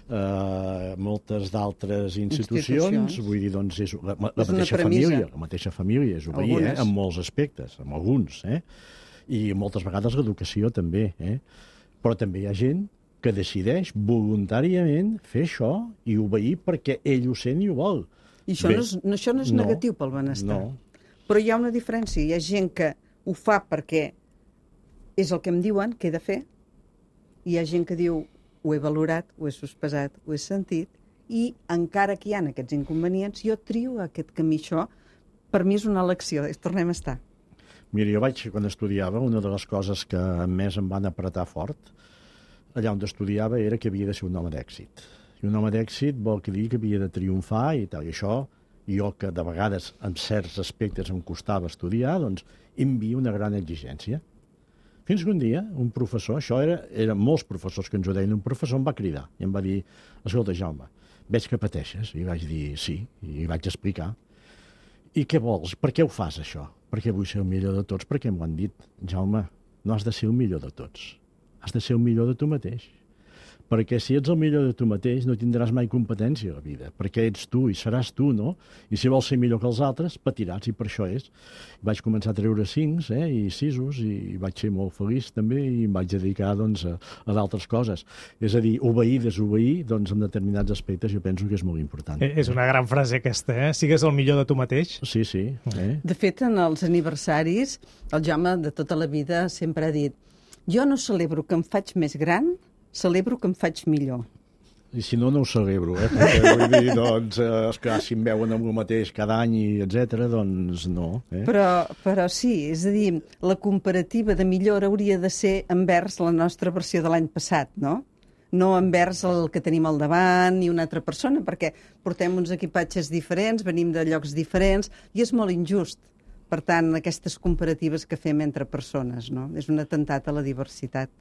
Uh, moltes d'altres institucions, institucions, vull dir, doncs, és la, la, és mateixa família, la mateixa família és obeir, eh, en molts aspectes, en alguns, eh? I moltes vegades l'educació també, eh? Però també hi ha gent que decideix voluntàriament fer això i obeir perquè ell ho sent i ho vol. I això, no és, això no és no, negatiu pel benestar. No. Però hi ha una diferència. Hi ha gent que ho fa perquè és el que em diuen que he de fer, i hi ha gent que diu ho he valorat, ho he sospesat, ho he sentit, i encara que hi ha aquests inconvenients, jo trio aquest camí. Això, per mi, és una elecció. Tornem a estar. Mira, jo vaig, quan estudiava, una de les coses que més em van apretar fort, allà on estudiava, era que havia de ser un home d'èxit. I un home d'èxit vol dir que havia de triomfar i tal. I això, jo que de vegades en certs aspectes em costava estudiar, doncs envia una gran exigència. Fins que un dia, un professor, això era, eren molts professors que ens ho deien, un professor em va cridar i em va dir, escolta, Jaume, veig que pateixes. I vaig dir, sí, i vaig explicar. I què vols? Per què ho fas, això? Perquè vull ser el millor de tots, perquè m'ho han dit. Jaume, no has de ser el millor de tots. Has de ser el millor de tu mateix. Perquè si ets el millor de tu mateix no tindràs mai competència a la vida, perquè ets tu i seràs tu, no? I si vols ser millor que els altres, patiràs, i per això és. Vaig començar a treure cincs eh, i sisos, i vaig ser molt feliç també, i em vaig dedicar doncs, a, a d'altres coses. És a dir, obeir, desobeir, doncs, en determinats aspectes jo penso que és molt important. És una gran frase aquesta, eh? Sigues el millor de tu mateix. Sí, sí. Eh? De fet, en els aniversaris, el Jaume de tota la vida sempre ha dit jo no celebro que em faig més gran, celebro que em faig millor. I si no, no ho celebro, eh? Perquè vull dir, doncs, eh, esclar, si em veuen amb el mateix cada any, etcètera, doncs no. Eh? Però, però sí, és a dir, la comparativa de millora hauria de ser envers la nostra versió de l'any passat, no? No envers el que tenim al davant ni una altra persona, perquè portem uns equipatges diferents, venim de llocs diferents, i és molt injust. Per tant, aquestes comparatives que fem entre persones, no? És un atemptat a la diversitat.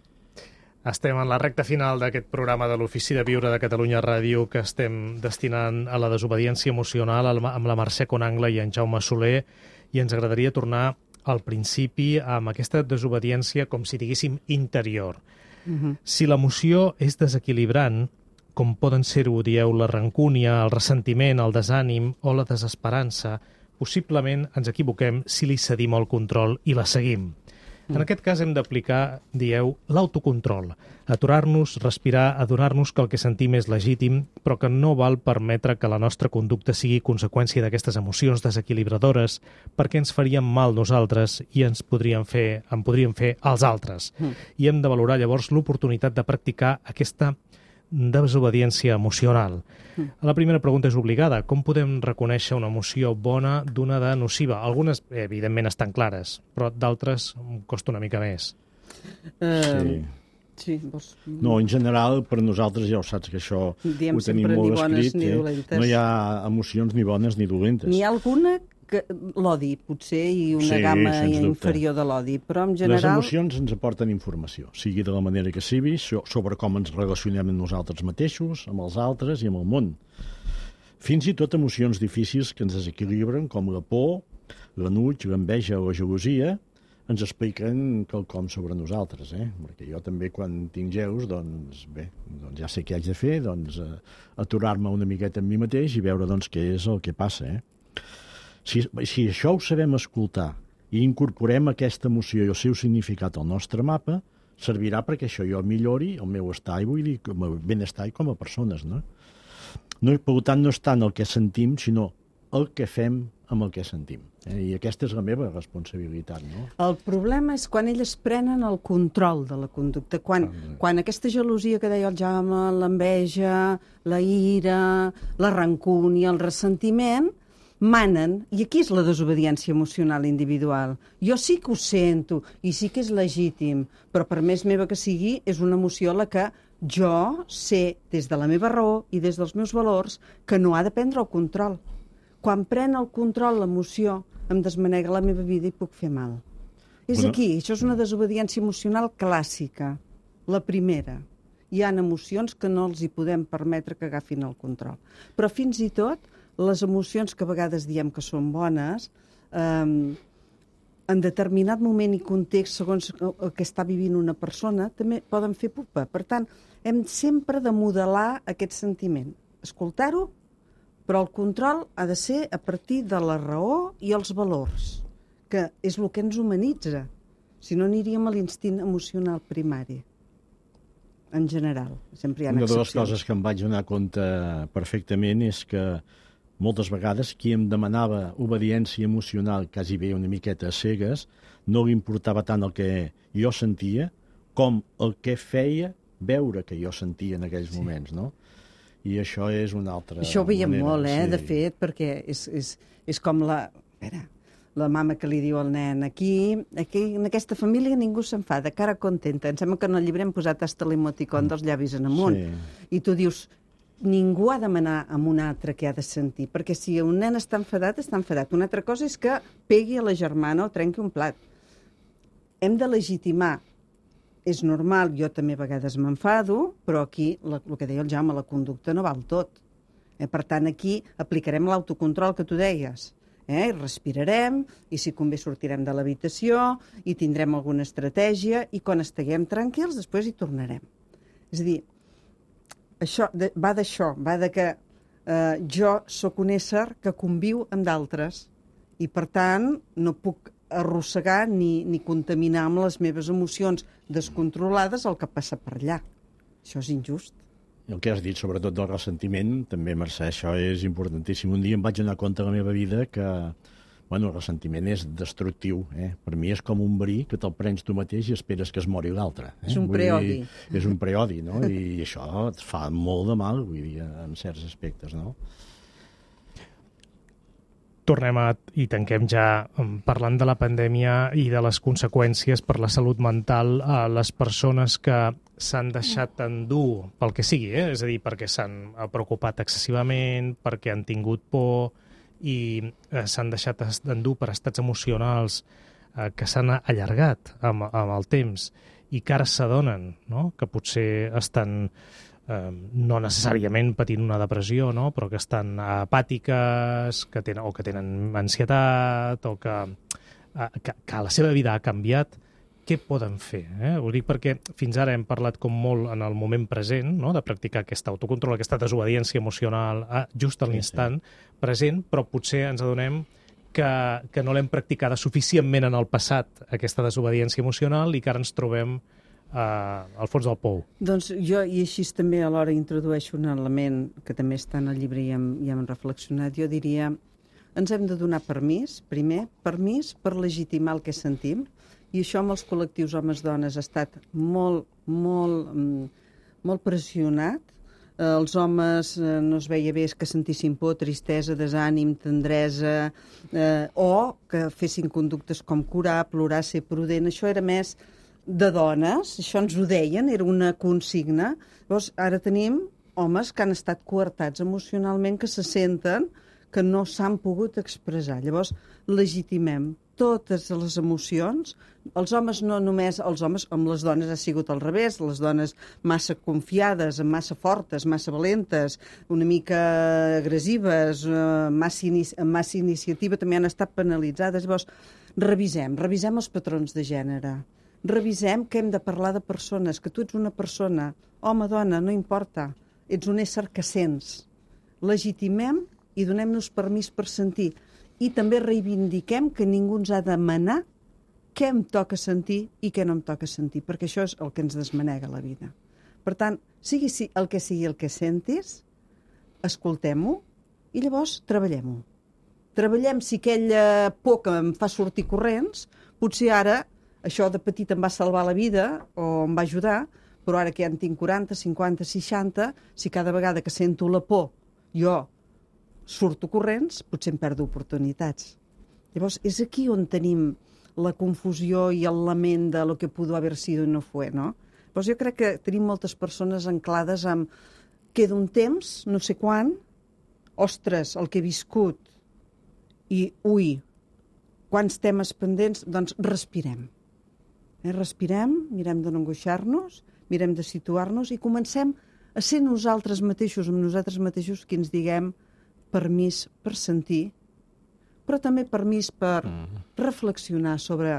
Estem en la recta final d'aquest programa de l'Ofici de Viure de Catalunya Ràdio que estem destinant a la desobediència emocional amb la Mercè Conangle i en Jaume Soler, i ens agradaria tornar al principi amb aquesta desobediència, com si diguéssim, interior. Uh-huh. Si l'emoció és desequilibrant, com poden ser-ho, dieu, la rancúnia, el ressentiment, el desànim o la desesperança, possiblement ens equivoquem si li cedim el control i la seguim. En aquest cas hem d'aplicar, dieu, l'autocontrol, aturar-nos, respirar, adonar-nos que el que sentim és legítim, però que no val permetre que la nostra conducta sigui conseqüència d'aquestes emocions desequilibradores, perquè ens faríem mal nosaltres i ens podríem fer, en podríem fer els altres. Mm. I hem de valorar llavors l'oportunitat de practicar aquesta desobediència emocional. Mm. La primera pregunta és obligada. Com podem reconèixer una emoció bona d'una de nociva? Algunes, evidentment, estan clares, però d'altres costa una mica més. Uh, sí. Sí, vols... No, en general, per nosaltres ja ho saps que això Diem ho tenim molt escrit. Ni eh? No hi ha emocions ni bones ni dolentes. N'hi ha alguna que l'odi, potser, i una sí, gamma inferior de l'odi, però en general... Les emocions ens aporten informació, sigui de la manera que sigui, sobre com ens relacionem amb nosaltres mateixos, amb els altres i amb el món. Fins i tot emocions difícils que ens desequilibren, com la por, l'enuig, l'enveja o la gelosia, ens expliquen quelcom sobre nosaltres, eh? Perquè jo també, quan tinc geus, doncs, bé, doncs ja sé què haig de fer, doncs, eh, aturar-me una miqueta amb mi mateix i veure, doncs, què és el que passa, eh? Si, si això ho sabem escoltar i incorporem aquesta emoció i el seu significat al nostre mapa, servirà perquè això jo millori el meu estar, i vull dir, com a benestar i com a persones, no? No, per tant, no és tant el que sentim, sinó el que fem amb el que sentim. Eh? I aquesta és la meva responsabilitat, no? El problema és quan elles prenen el control de la conducta, quan, Ah, quan aquesta gelosia que deia el Jaume, l'enveja, la ira, la rancúnia, el ressentiment, manen, i aquí és la desobediència emocional individual. Jo sí que ho sento, i sí que és legítim, però per més meva que sigui, és una emoció a la que jo sé, des de la meva raó i des dels meus valors, que no ha de prendre el control. Quan pren el control l'emoció, em desmanega la meva vida i puc fer mal. És Bueno. aquí, això és una desobediència emocional clàssica, la primera. Hi ha emocions que no els hi podem permetre que agafin el control. Però fins i tot, les emocions que a vegades diem que són bones, eh, en determinat moment i context, segons el que està vivint una persona, també poden fer pupa. Per tant, hem sempre de modelar aquest sentiment. Escoltar-ho, però el control ha de ser a partir de la raó i els valors, que és el que ens humanitza. Si no, aniríem a l'instint emocional primari, en general. Sempre hi ha Una de les excepcions. coses que em vaig donar compte perfectament és que moltes vegades qui em demanava obediència emocional quasi bé una miqueta a cegues no li importava tant el que jo sentia com el que feia veure que jo sentia en aquells sí. moments, no? I això és una altra Això ho veiem manera, molt, eh, sí. de fet, perquè és, és, és com la... Espera, la mama que li diu al nen, aquí, aquí en aquesta família ningú s'enfada, cara contenta. Em sembla que en el llibre hem posat hasta l'emoticon dels llavis en amunt. Sí. I tu dius, ningú ha de manar amb un altre que ha de sentir, perquè si un nen està enfadat, està enfadat. Una altra cosa és que pegui a la germana o trenqui un plat. Hem de legitimar. És normal, jo també a vegades m'enfado, però aquí, la, el que deia el Jaume, la conducta no val tot. Eh, per tant, aquí aplicarem l'autocontrol que tu deies. Eh? I respirarem, i si convé sortirem de l'habitació, i tindrem alguna estratègia, i quan estiguem tranquils, després hi tornarem. És a dir, això de, va d'això, va de que eh, jo sóc un ésser que conviu amb d'altres, i per tant no puc arrossegar ni, ni contaminar amb les meves emocions descontrolades el que passa per allà. Això és injust. I el que has dit, sobretot del ressentiment, també, Mercè, això és importantíssim. Un dia em vaig donar compte a la meva vida que bueno, el ressentiment és destructiu. Eh? Per mi és com un verí que te'l prens tu mateix i esperes que es mori l'altre. Eh? És un Vull preodi. dir, És un preodi, no? I això et fa molt de mal, vull dir, en certs aspectes, no? Tornem a, i tanquem ja parlant de la pandèmia i de les conseqüències per la salut mental a les persones que s'han deixat endur pel que sigui, eh? És a dir, perquè s'han preocupat excessivament, perquè han tingut por i eh, s'han deixat endur per estats emocionals eh, que s'han allargat amb, amb el temps i que ara s'adonen, no?, que potser estan eh, no necessàriament patint una depressió, no?, però que estan apàtiques, que tenen, o que tenen ansietat, o que, eh, que, que la seva vida ha canviat. Què poden fer? Eh? Ho dic perquè fins ara hem parlat com molt en el moment present, no?, de practicar aquest autocontrol, aquesta desobediència emocional a, just a l'instant sí, sí. present, però potser ens adonem que, que no l'hem practicada suficientment en el passat, aquesta desobediència emocional, i que ara ens trobem eh, al fons del pou. Doncs jo, i així també alhora introdueixo un element que també està en el llibre i hem, i hem reflexionat, jo diria, ens hem de donar permís, primer, permís per legitimar el que sentim, i això amb els col·lectius homes-dones ha estat molt, molt, molt pressionat. Eh, els homes eh, no es veia bé que sentissin por, tristesa, desànim, tendresa, eh, o que fessin conductes com curar, plorar, ser prudent. Això era més de dones, això ens ho deien, era una consigna. Llavors, ara tenim homes que han estat coartats emocionalment, que se senten que no s'han pogut expressar. Llavors, legitimem totes les emocions. Els homes no només, els homes amb les dones ha sigut al revés, les dones massa confiades, massa fortes, massa valentes, una mica agressives, massa, inici, massa iniciativa, també han estat penalitzades. Llavors, revisem, revisem els patrons de gènere. Revisem que hem de parlar de persones, que tu ets una persona, home, dona, no importa, ets un ésser que sents. Legitimem i donem-nos permís per sentir. I també reivindiquem que ningú ens ha de manar què em toca sentir i què no em toca sentir, perquè això és el que ens desmanega la vida. Per tant, sigui el que sigui el que sentis, escoltem-ho i llavors treballem-ho. treballem si aquella por que em fa sortir corrents, potser ara això de petit em va salvar la vida o em va ajudar, però ara que ja en tinc quaranta, cinquanta, seixanta, si cada vegada que sento la por jo surto corrents, potser em perdo oportunitats. Llavors, és aquí on tenim la confusió i el lament de lo que pudo haver sido i no fue, no? Llavors, jo crec que tenim moltes persones anclades amb queda un temps, no sé quan, ostres, el que he viscut, i ui, quants temes pendents, doncs respirem. Eh, respirem, mirem de no angoixar-nos, mirem de situar-nos i comencem a ser nosaltres mateixos, amb nosaltres mateixos, qui ens diguem permís per sentir, però també permís per mm. reflexionar sobre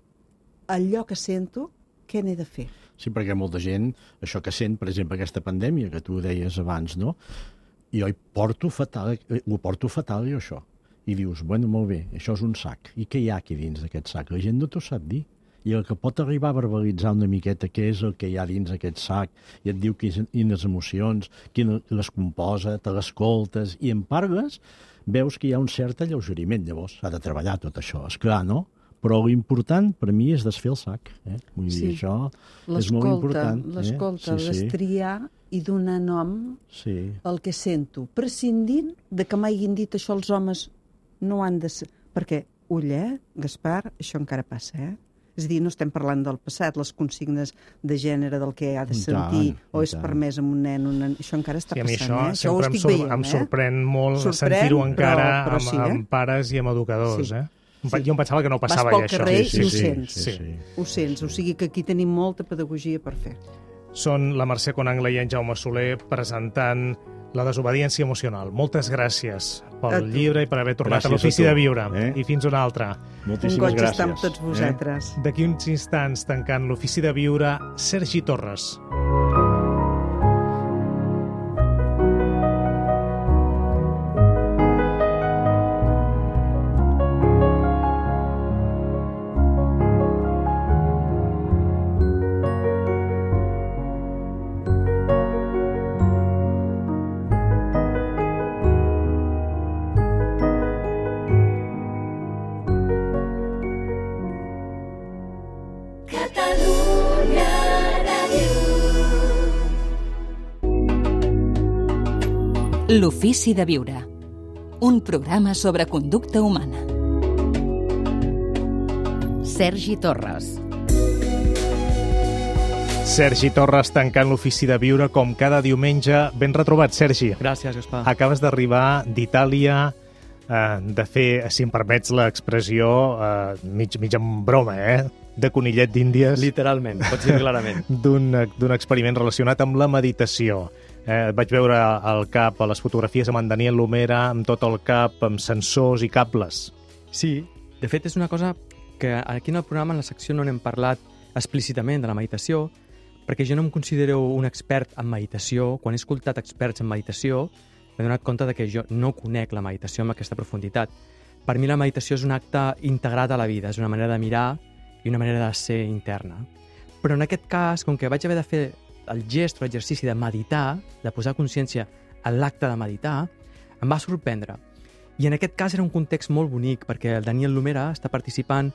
allò que sento, què n'he de fer. Sí, perquè molta gent, això que sent, per exemple, aquesta pandèmia que tu deies abans, no? Jo hi porto fatal, ho porto fatal, jo, això. I dius, bueno, molt bé, això és un sac. I què hi ha aquí dins d'aquest sac? La gent no t'ho sap dir. I el que pot arribar a verbalitzar una miqueta què és el que hi ha dins aquest sac, i et diu quines emocions, quines les composa, te l'escoltes, i en parles, veus que hi ha un cert alleugeriment. Llavors, s'ha de treballar tot això, és clar, no? Però l'important, per mi, és desfer el sac. Eh? Vull dir, sí. Això és molt important. L'escolta, eh? sí, destriar sí. i donar nom sí. al que sento, prescindint de que m'hagin dit això els homes no han de ser... Perquè, ull, eh, Gaspar, això encara passa, eh? És a dir, no estem parlant del passat, les consignes de gènere del que ha de sentir tant, o és tant. Permès amb un nen, un nen, això encara està sí, passant. Això, eh? Això ho estic em, sor veient. Em eh? sorprèn molt sorprèn, sentir-ho encara però, però amb, sí, eh? amb pares i amb educadors. Sí. Eh? Sí. Jo em pensava que no passava ja, això. Vas pel carrer sí, sí, i ho sí, sents. Sí, sí. Ho sents, o sigui que aquí tenim molta pedagogia per fer. Són la Mercè Conangla i en Jaume Soler presentant La desobediència emocional. Moltes gràcies pel llibre i per haver tornat gràcies a l'Ofici de Viure. Eh? I fins una altra. Moltíssimes Un goig gràcies. estar amb tots vosaltres. Eh? D'aquí uns instants, tancant l'Ofici de Viure, Sergi Torres. L'Ofici de Viure, un programa sobre conducta humana. Sergi Torres. Sergi Torres tancant l'Ofici de Viure com cada diumenge. Ben retrobat, Sergi. Gràcies, Gaspar. Acabes d'arribar d'Itàlia, eh, de fer, si em permets l'expressió, eh, mig, mig en broma, eh? de conillet d'Índies. Literalment, pots dir clarament. D'un experiment relacionat amb la meditació. Eh, vaig veure al cap a les fotografies amb en Daniel Lumera, amb tot el cap, amb sensors i cables. Sí, de fet és una cosa que aquí en el programa, en la secció, no n'hem parlat explícitament de la meditació, perquè jo no em considero un expert en meditació. Quan he escoltat experts en meditació, m'he donat compte de que jo no conec la meditació amb aquesta profunditat. Per mi la meditació és un acte integrat a la vida, és una manera de mirar i una manera de ser interna. Però en aquest cas, com que vaig haver de fer el gest o l'exercici de meditar, de posar consciència en l'acte de meditar, em va sorprendre. I en aquest cas era un context molt bonic, perquè el Daniel Lumera està participant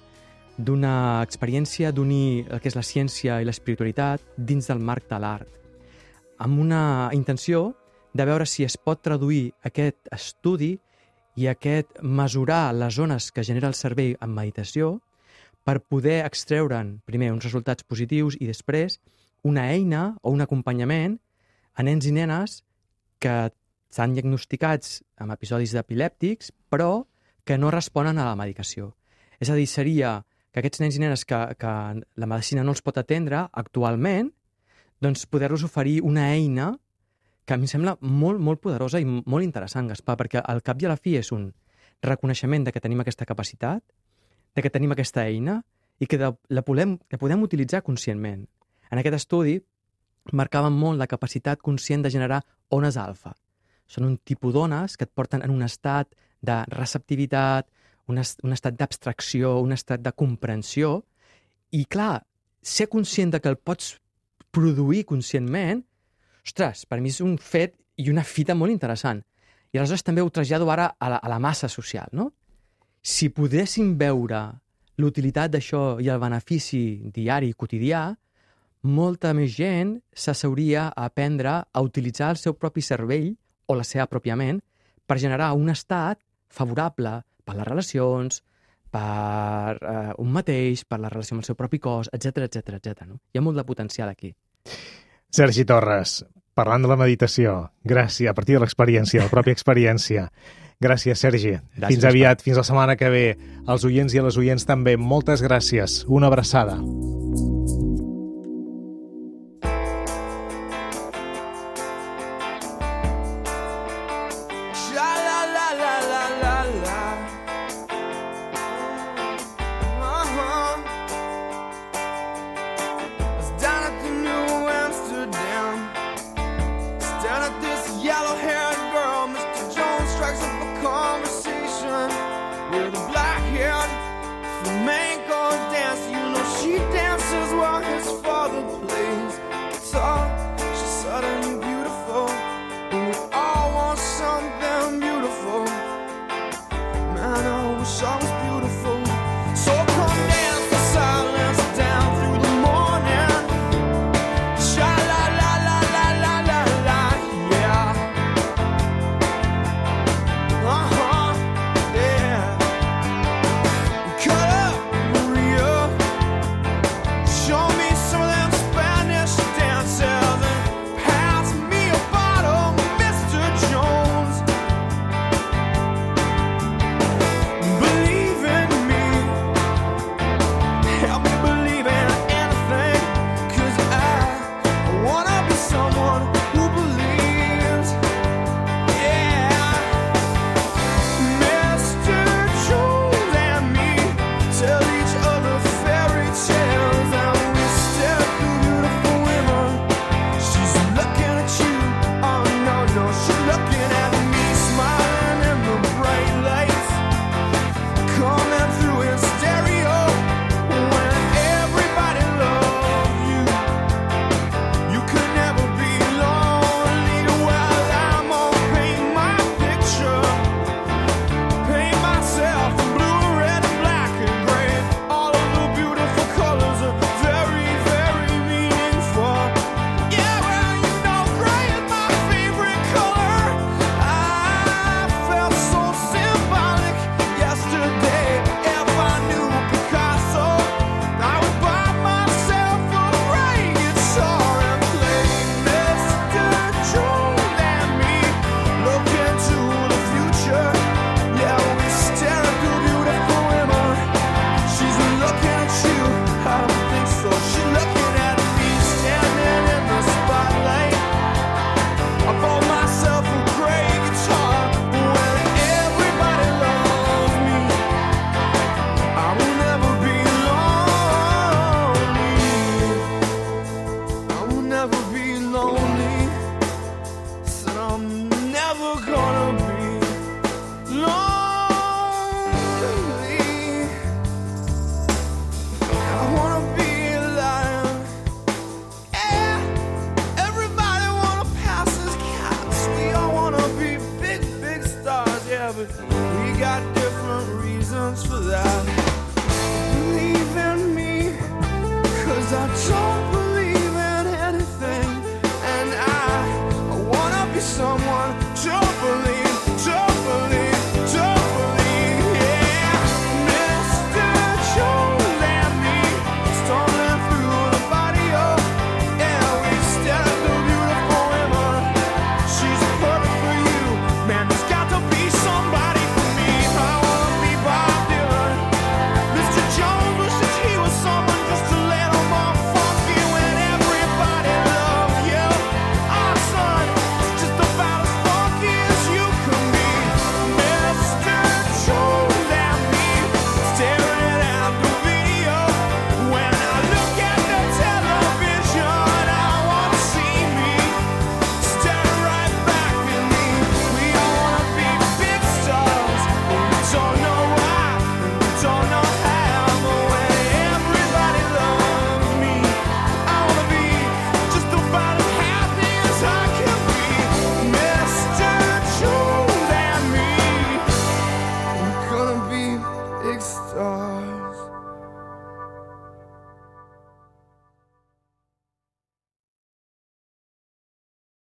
d'una experiència d'unir el que és la ciència i l'espiritualitat dins del marc de l'art, amb una intenció de veure si es pot traduir aquest estudi i aquest mesurar les zones que genera el cervell en meditació per poder extreure'n, primer, uns resultats positius i després una eina o un acompanyament a nens i nenes que estan diagnosticats amb episodis d'epilèptics, però que no responen a la medicació. És a dir, seria que aquests nens i nenes que, que la medicina no els pot atendre actualment, doncs poder-los oferir una eina que a mi em sembla molt, molt poderosa i molt interessant, Gaspar, perquè al cap i a la fi és un reconeixement de que tenim aquesta capacitat, de que tenim aquesta eina i que de, la, podem, la podem utilitzar conscientment. En aquest estudi marcaven molt la capacitat conscient de generar ones alfa. Són un tipus d'ones que et porten en un estat de receptivitat, un, est un estat d'abstracció, un estat de comprensió. I clar, ser conscient de que el pots produir conscientment, ostres, per mi és un fet i una fita molt interessant. I aleshores també ho trasllado ara a la, a la massa social, no? Si podéssim veure l'utilitat d'això i el benefici diari i quotidià, molta més gent s'asseuria a aprendre a utilitzar el seu propi cervell o la seva pròpia ment per generar un estat favorable per les relacions, per eh, un mateix, per la relació amb el seu propi cos, etcètera, etcètera, etcètera. No? Hi ha molt de potencial aquí. Sergi Torres, parlant de la meditació, gràcies, a partir de l'experiència, de la pròpia experiència. Gràcies, Sergi. Gràcies, fins aviat, fins la setmana que ve. Els oients i les oients també, moltes gràcies. Una abraçada.